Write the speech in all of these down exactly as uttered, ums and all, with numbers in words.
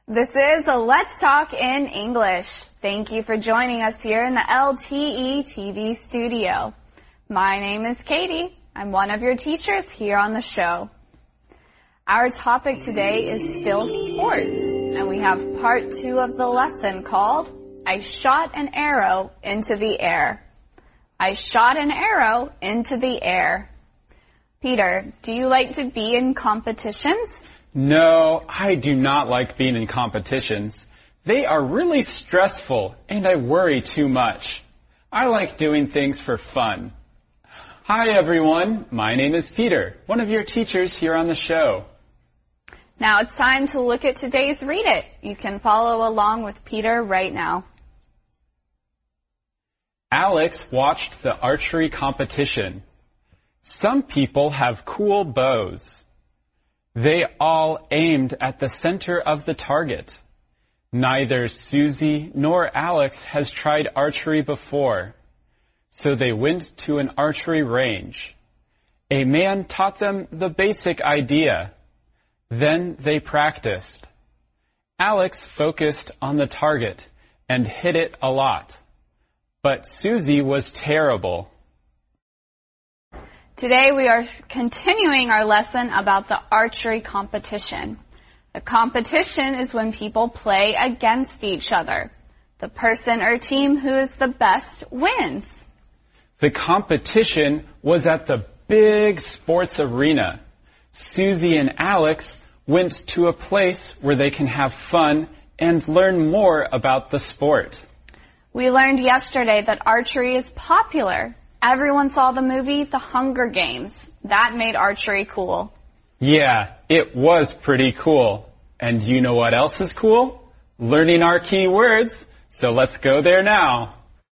This is a Let's Talk in English. Thank you for joining us here in the L T E T V studio. My name is Katie. I'm one of your teachers here on the show. Our topic today is still sports, and we have part two of the lesson called I Shot an Arrow into the Air. I shot an arrow into the air. Peter, do you like to be in competitions? No, I do not like being in competitions. They are really stressful, and I worry too much. I like doing things for fun. Hi, everyone. My name is Peter, one of your teachers here on the show. Now it's time to look at today's Read It. You can follow along with Peter right now. Alex watched the archery competition. Some people have cool bows. They all aimed at the center of the target. Neither Susie nor Alex has tried archery before, so they went to an archery range. A man taught them the basic idea. Then they practiced. Alex focused on the target and hit it a lot, but Susie was terrible. Today we are continuing our lesson about the archery competition. A competition is when people play against each other. The person or team who is the best wins. The competition was at the big sports arena. Susie and Alex went to a place where they can have fun and learn more about the sport. We learned yesterday that archery is popular. Everyone saw the movie The Hunger Games. That made archery cool. Yeah, it was pretty cool. And you know what else is cool? Learning our key words. So let's go there now.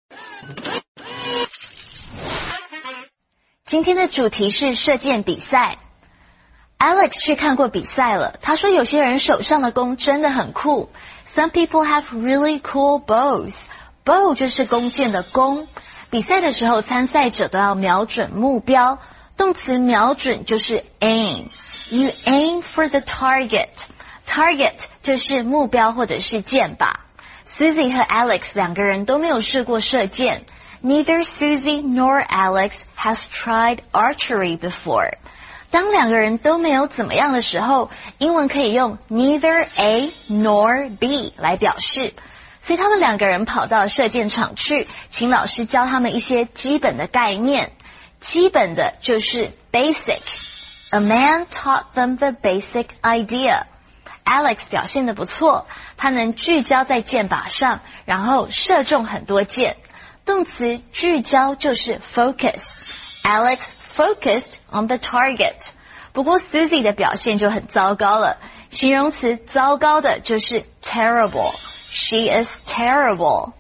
今天的主题是射箭比赛。Alex 去看过比赛了，他说有些人手上的弓真的很酷。Some people have really cool bows. Bow 就是弓箭的弓。比赛的时候，参赛者都要瞄准目标。动词瞄准就是 aim. You aim for the target. Target 就是目标或者是箭靶。Susie 和 Alex 两个人都没有试过射箭。Neither Susie nor Alex has tried archery before. 当两个人都没有怎么样的时候，英文可以用 neither A nor B 来表示。所以他们两个人跑到射箭场去，请老师教他们一些基本的概念。基本的就是 basic. A man taught them the basic idea. Alex 表现得不错，他能聚焦在箭靶上，然后射中很多箭。动词聚焦就是 focus. Alex focused on the target. 不过 Susie 的表现就很糟糕了，形容词糟糕的就是 terrible.She is terrible.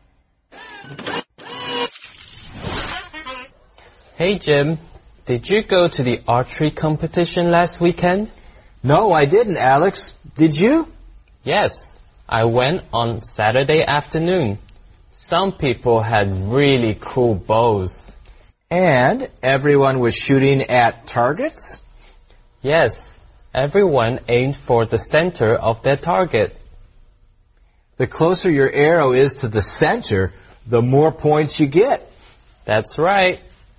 Hey Jim, did you go to the archery competition last weekend? No, I didn't, Alex. Did you? Yes, I went on Saturday afternoon. Some people had really cool bows. And everyone was shooting at targets? Yes, everyone aimed for the center of their target.The closer your arrow is to the center, the more points you get. That's right.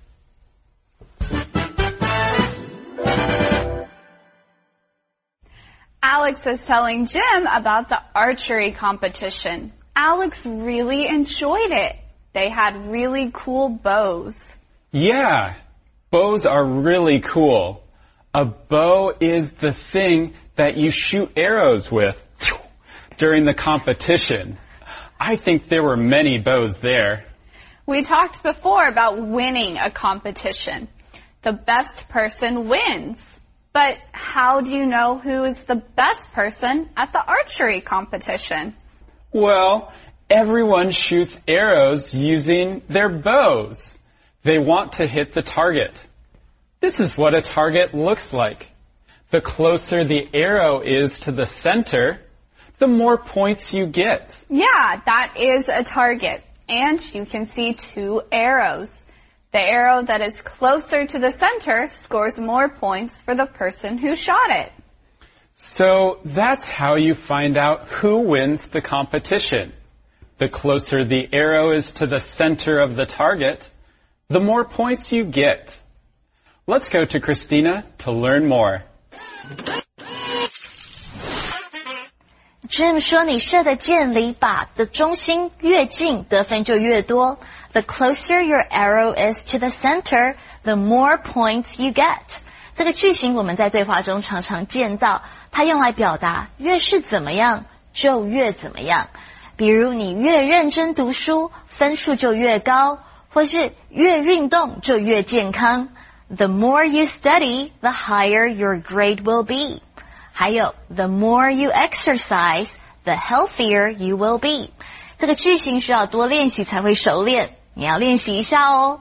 Alex is telling Jim about the archery competition. Alex really enjoyed it. They had really cool bows. Yeah, bows are really cool. A bow is the thing that you shoot arrows with.During the competition. I think there were many bows there. We talked before about winning a competition. The best person wins. But how do you know who is the best person at the archery competition? Well, everyone shoots arrows using their bows. They want to hit the target. This is what a target looks like. The closer the arrow is to the center,the more points you get. Yeah, that is a target. And you can see two arrows. The arrow that is closer to the center scores more points for the person who shot it. So that's how you find out who wins the competition. The closer the arrow is to the center of the target, the more points you get. Let's go to Christina to learn more. Jim 说你射的箭离靶的中心越近，得分就越多。The closer your arrow is to the center, the more points you get. 这个句型我们在对话中常常见到，它用来表达越是怎么样就越怎么样。比如你越认真读书，分数就越高，或是越运动就越健康。The more you study, the higher your grade will be. 还有 the more you exercise, the healthier you will be. 这个句型需要多练习才会熟练，你要练习一下哦。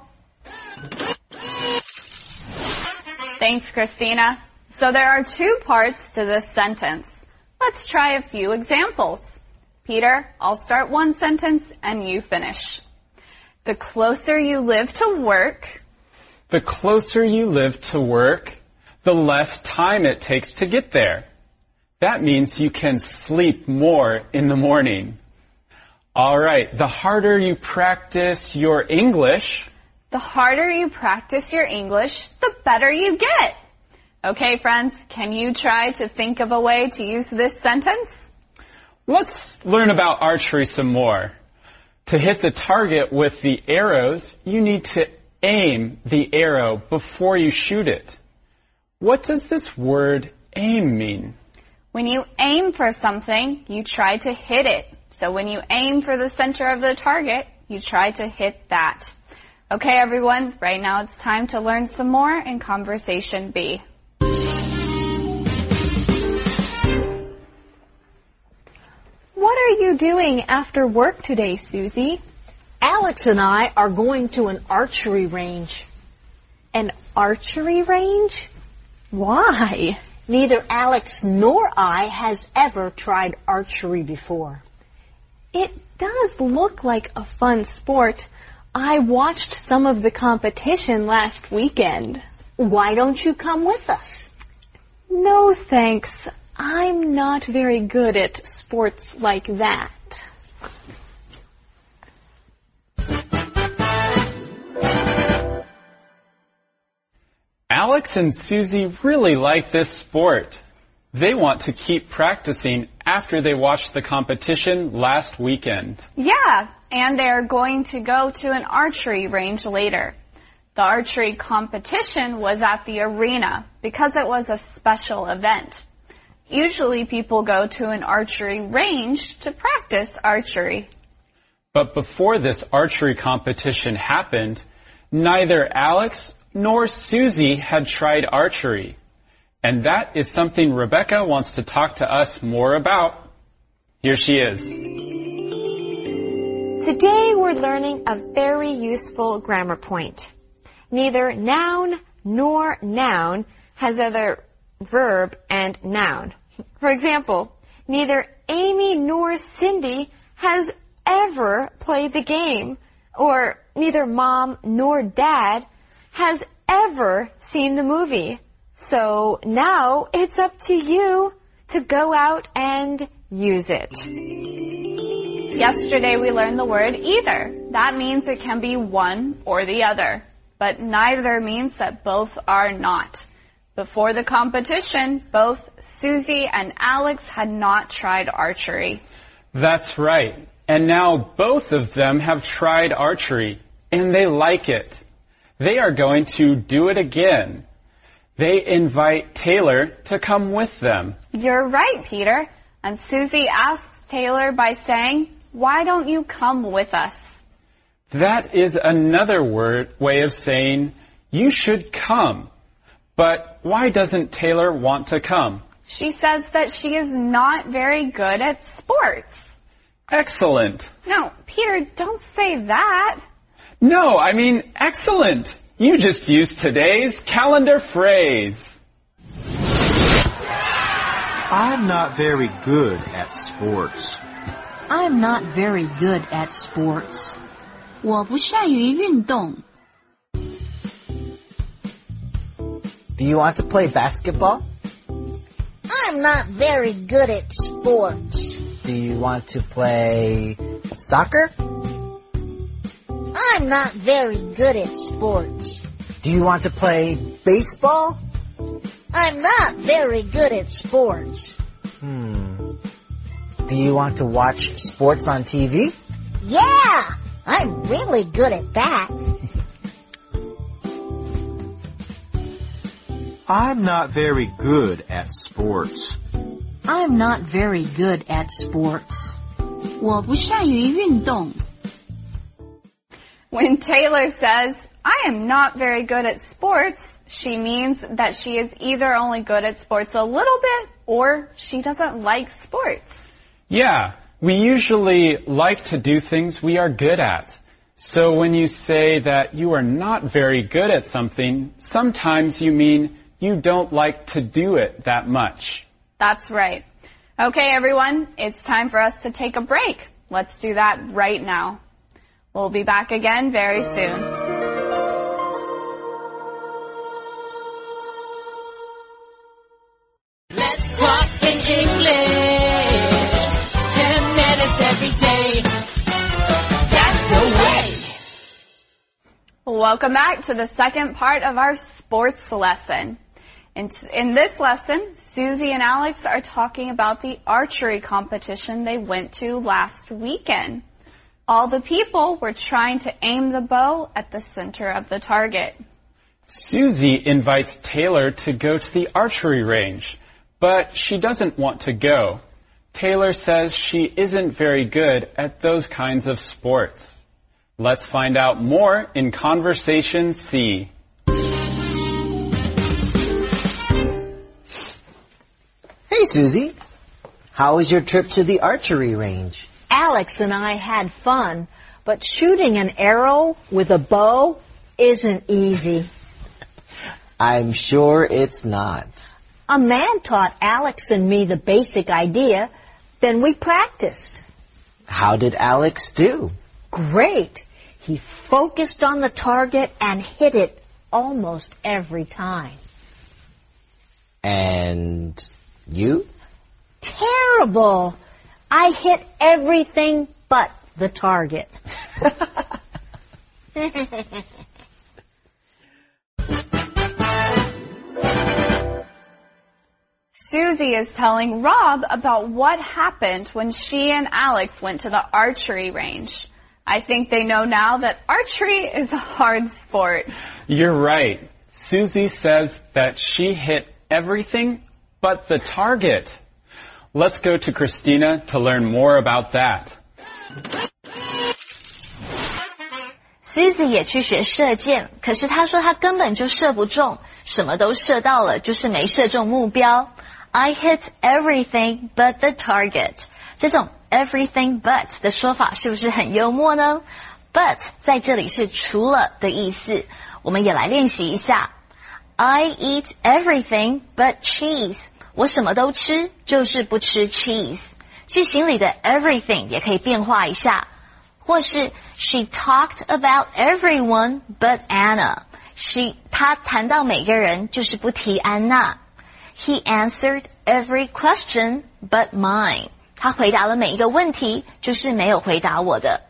Thanks, Christina. So there are two parts to this sentence. Let's try a few examples. Peter, I'll start one sentence and you finish. The closer you live to work, The closer you live to work, the less time it takes to get there. That means you can sleep more in the morning. All right, the harder you practice your English, the harder you practice your English, the better you get. Okay, friends, can you try to think of a way to use this sentence? let's learn about archery some more. To hit the target with the arrows, you need to aim the arrow before you shoot it. What does this word aim mean? When you aim for something, you try to hit it. So when you aim for the center of the target, you try to hit that. Okay, everyone, right now it's time to learn some more in Conversation B. What are you doing after work today, Susie? Alex and I are going to an archery range. An archery range? Why? Neither Alex nor I has ever tried archery before. It does look like a fun sport. I watched some of the competition last weekend. Why don't you come with us? No, thanks. I'm not very good at sports like that. Alex and Susie really like this sport. They want to keep practicing after they watched the competition last weekend. Yeah, and they're going to go to an archery range later. The archery competition was at the arena because it was a special event. Usually people go to an archery range to practice archery. But before this archery competition happened, neither Alex nor Susie had tried archery. And that is something Rebecca wants to talk to us more about. Here she is. Today we're learning a very useful grammar point. Neither noun nor noun has either verb and noun. For example, neither Amy nor Cindy has ever played the game, or neither mom nor dad has ever seen the movie. So now it's up to you to go out and use it. Yesterday we learned the word either. That means it can be one or the other. But neither means that both are not. Before the competition, both Susie and Alex had not tried archery. That's right. And now both of them have tried archery, and they like it. They are going to do it again. They invite Taylor to come with them. You're right, Peter. And Susie asks Taylor by saying, "Why don't you come with us?" That is another word way of saying, you should come. But why doesn't Taylor want to come? She says that she is not very good at sports. Excellent. No, Peter, don't say that. No, I mean excellent. You just used today's calendar phrase. I'm not very good at sports. I'm not very good at sports. 我不善于运动。 Do you want to play basketball? I'm not very good at sports. Do you want to play soccer? I'm not very good at sports. Do you want to play baseball? I'm not very good at sports. Hmm. Do you want to watch sports on T V? Yeah, I'm really good at that. I'm not very good at sports. I'm not very good at sports. 我不善于运动。 When Taylor says, I am not very good at sports, she means that she is either only good at sports a little bit or she doesn't like sports. Yeah, we usually like to do things we are good at. So when you say that you are not very good at something, sometimes you mean you don't like to do it that much. That's right. Okay, everyone, it's time for us to take a break. Let's do that right now. We'll be back again very soon. Let's talk in English. Ten minutes every day. That's the way. Welcome back to the second part of our sports lesson. In, in this lesson, Susie and Alex are talking about the archery competition they went to last weekend. All the people were trying to aim the bow at the center of the target. Susie invites Taylor to go to the archery range, but she doesn't want to go. Taylor says she isn't very good at those kinds of sports. Let's find out more in Conversation C. Hey, Susie. How was your trip to the archery range? Alex and I had fun, but shooting an arrow with a bow isn't easy. I'm sure it's not. A man taught Alex and me the basic idea, then we practiced. How did Alex do? Great. He focused on the target and hit it almost every time. And you? Terrible. I hit everything but the target. Susie is telling Rob about what happened when she and Alex went to the archery range. I think they know now that archery is a hard sport. You're right. Susie says that she hit everything but the target. Let's go to Christina to learn more about that. Susie 也去学射箭，可是她说她根本就射不中，什么都射到了，就是没射中目标。I hit everything but the target. 这种 everything but 的说法是不是很幽默呢？ But 在这里是除了的意思，我们也来练习一下。I eat everything but cheese. 我什么都吃，就是不吃 cheese。句型里的 everything 也可以变化一下，或是 she talked about everyone but Anna. She 她谈到每个人，就是不提安娜。He answered every question but mine. 他回答了每一个问题，就是没有回答我的。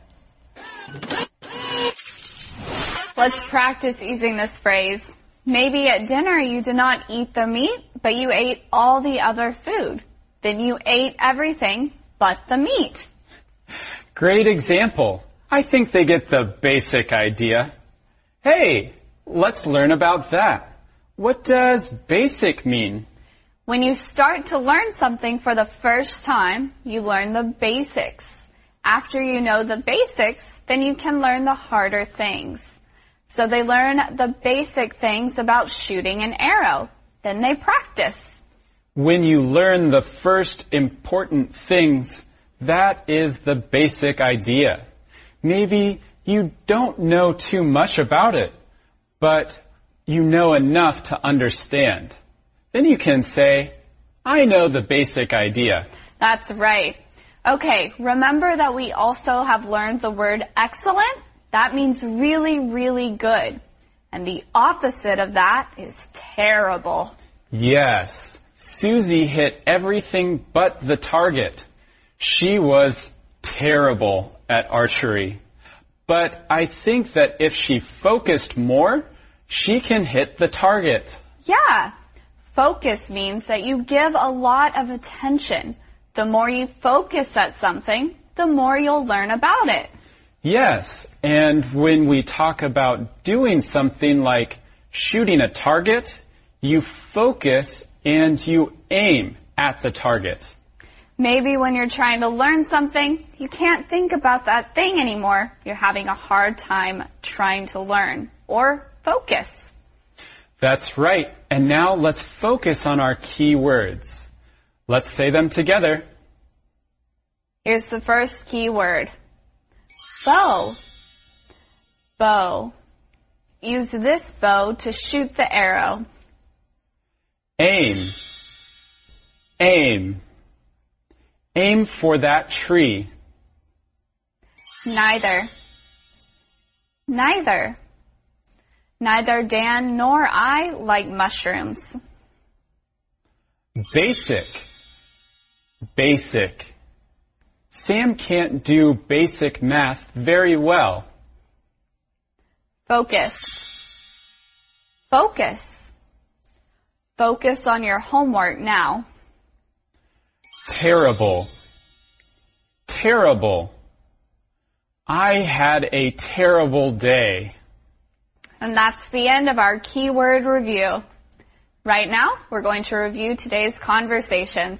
Let's practice using this phrase. Maybe at dinner you did not eat the meat, but you ate all the other food. Then you ate everything but the meat. Great example. I think they get the basic idea. Hey, let's learn about that. What does basic mean? When you start to learn something for the first time, you learn the basics. After you know the basics, then you can learn the harder things. So they learn the basic things about shooting an arrow. Then they practice. When you learn the first important things, that is the basic idea. Maybe you don't know too much about it, but you know enough to understand. Then you can say, I know the basic idea. That's right. Okay, remember that we also have learned the word excellent? That means really, really good. And the opposite of that is terrible. Yes. Susie hit everything but the target. She was terrible at archery. But I think that if she focused more, she can hit the target. Yeah. Focus means that you give a lot of attention. The more you focus at something, the more you'll learn about it. Yes, and when we talk about doing something like shooting a target, you focus and you aim at the target. Maybe when you're trying to learn something, you can't think about that thing anymore. You're having a hard time trying to learn or focus. That's right. And now let's focus on our key words. Let's say them together. Here's the first key word. Bow. Bow. Use this bow to shoot the arrow. Aim. Aim. Aim for that tree. Neither. Neither. Neither Dan nor I like mushrooms. Basic. Basic. Sam can't do basic math very well. Focus. Focus. Focus on your homework now. Terrible. Terrible. I had a terrible day. And that's the end of our keyword review. Right now, we're going to review today's conversations.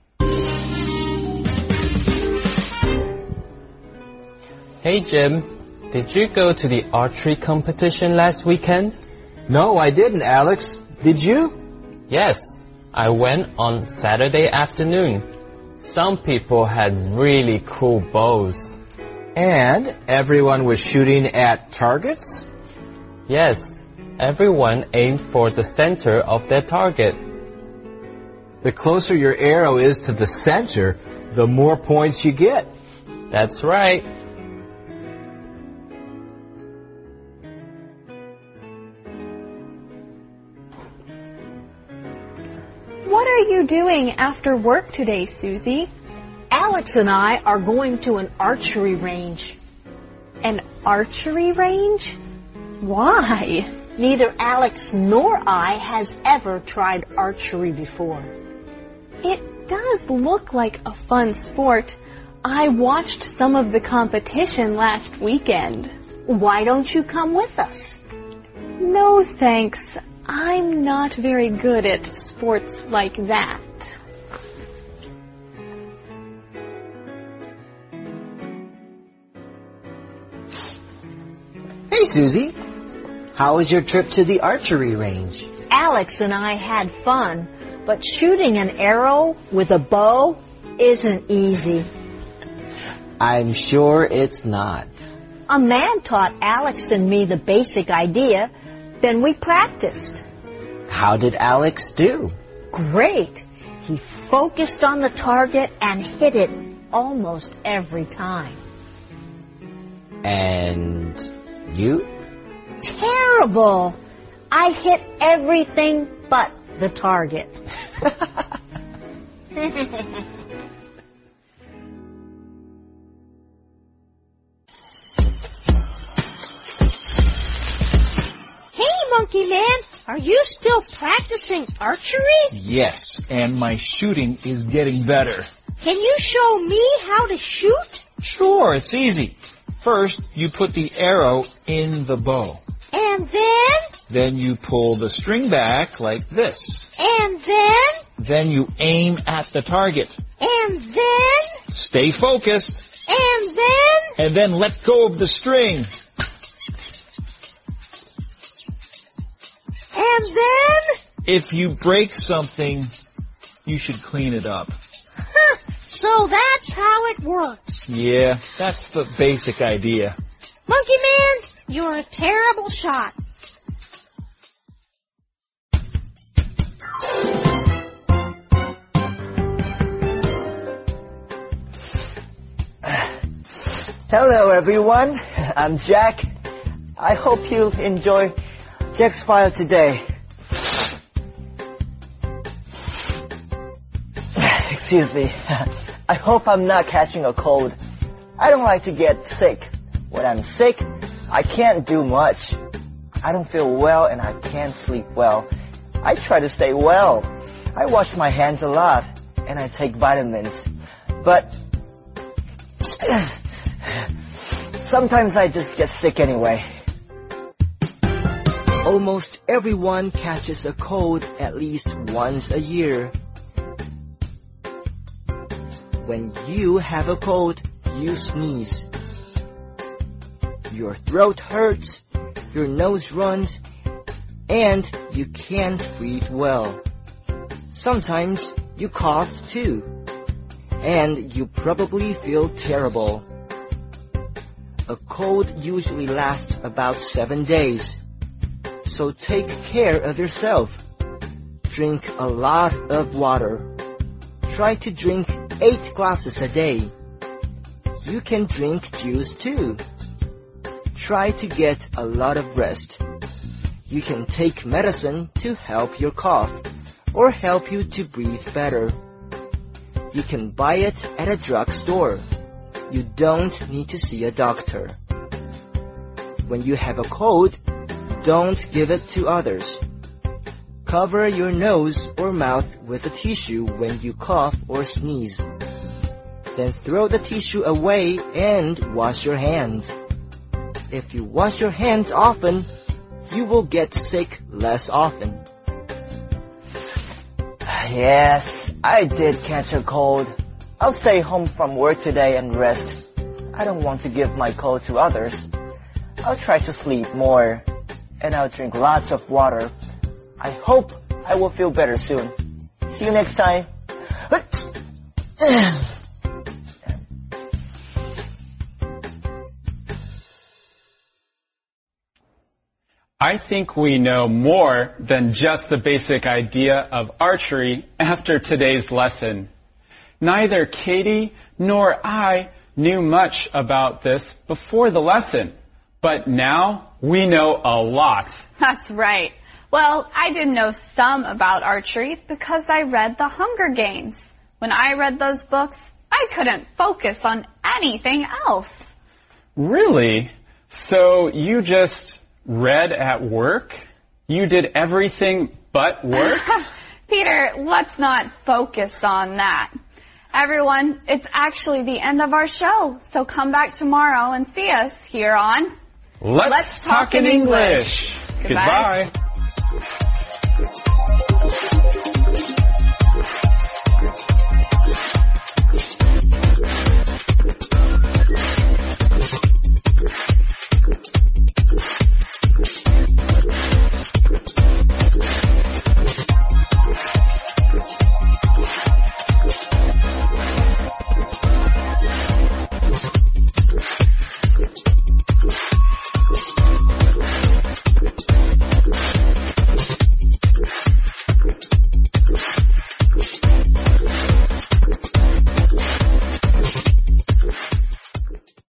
Hey Jim, did you go to the archery competition last weekend? No, I didn't, Alex. Did you? Yes, I went on Saturday afternoon. Some people had really cool bows. And everyone was shooting at targets? Yes, everyone aimed for the center of their target. The closer your arrow is to the center, the more points you get. That's right. What are you doing after work today, Susie? Alex and I are going to an archery range. An archery range? Why? Neither Alex nor I has ever tried archery before. It does look like a fun sport. I watched some of the competition last weekend. Why don't you come with us? No, thanks. I'm not very good at sports like that. Hey, Susie. How was your trip to the archery range? Alex and I had fun, but shooting an arrow with a bow isn't easy. I'm sure it's not. A man taught Alex and me the basic idea, then we practiced. How did Alex do? Great. He focused on the target and hit it almost every time. And you? Terrible. I hit everything but the target. Monkey Man, are you still practicing archery? Yes, and my shooting is getting better. Can you show me how to shoot? Sure, it's easy. First, you put the arrow in the bow. And then? Then you pull the string back like this. And then? Then you aim at the target. And then? Stay focused. And then? And then let go of the string. And then? If you break something, you should clean it up. Huh, so that's how it works. Yeah, that's the basic idea. Monkey Man, you're a terrible shot. Hello, everyone. I'm Jack. I hope you enjoy Jack's file today. Excuse me. I hope I'm not catching a cold. I don't like to get sick. When I'm sick, I can't do much. I don't feel well and I can't sleep well. I try to stay well. I wash my hands a lot and I take vitamins. But sometimes I just get sick anyway. Almost everyone catches a cold at least once a year. When you have a cold, you sneeze. Your throat hurts, your nose runs, and you can't breathe well. Sometimes you cough too, and you probably feel terrible. A cold usually lasts about seven days, so take care of yourself. Drink a lot of water. Try to drink eight glasses a day. You can drink juice too. Try to get a lot of rest. You can take medicine to help your cough or help you to breathe better. You can buy it at a drugstore. You don't need to see a doctor. When you have a cold, don't give it to others. Cover your nose or mouth with a tissue when you cough or sneeze. Then throw the tissue away and wash your hands. If you wash your hands often, you will get sick less often. Yes, I did catch a cold. I'll stay home from work today and rest. I don't want to give my cold to others. I'll try to sleep more, and I'll drink lots of water. I hope I will feel better soon. See you next time. I think we know more than just the basic idea of archery after today's lesson. Neither Katie nor I knew much about this before the lesson, but now we know a lot. That's right. Well, I did know some about archery because I read The Hunger Games. When I read those books, I couldn't focus on anything else. Really? So you just read at work? You did everything but work? Peter, let's not focus on that. Everyone, it's actually the end of our show, so come back tomorrow and see us here on Let's, Let's Talk, Talk in English. English. Goodbye. Goodbye.